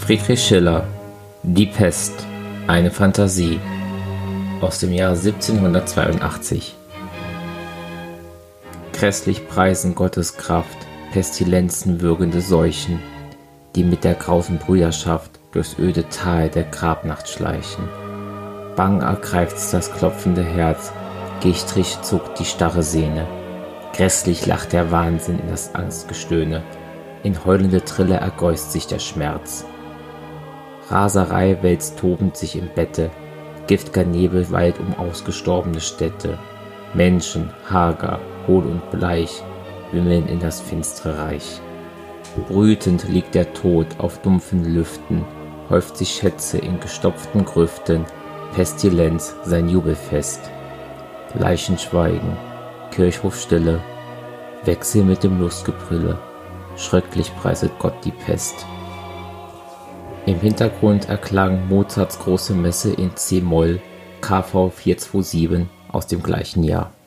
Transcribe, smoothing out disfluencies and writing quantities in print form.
Friedrich Schiller: Die Pest, eine Fantasie aus dem Jahr 1782. Grässlich preisen Gottes Kraft Pestilenzen würgende Seuchen, die mit der grausen Brüderschaft durchs öde Tal der Grabnacht schleichen. Bang ergreift's das klopfende Herz, gichtrig zuckt die starre Sehne. Grässlich lacht der Wahnsinn in das Angstgestöhne, in heulende Trille ergäust sich der Schmerz. Raserei wälzt tobend sich im Bette, giftger Nebel weilt um ausgestorbene Städte. Menschen, hager, hohl und bleich, wimmeln in das finstre Reich. Brütend liegt der Tod auf dumpfen Lüften, häuft sich Schätze in gestopften Grüften, Pestilenz sein Jubelfest. Leichen schweigen, Kirchhofstille, Wechsel mit dem Lustgebrülle, schrecklich preiset Gott die Pest. Im Hintergrund erklang Mozarts große Messe in C-Moll, KV 427 aus dem gleichen Jahr.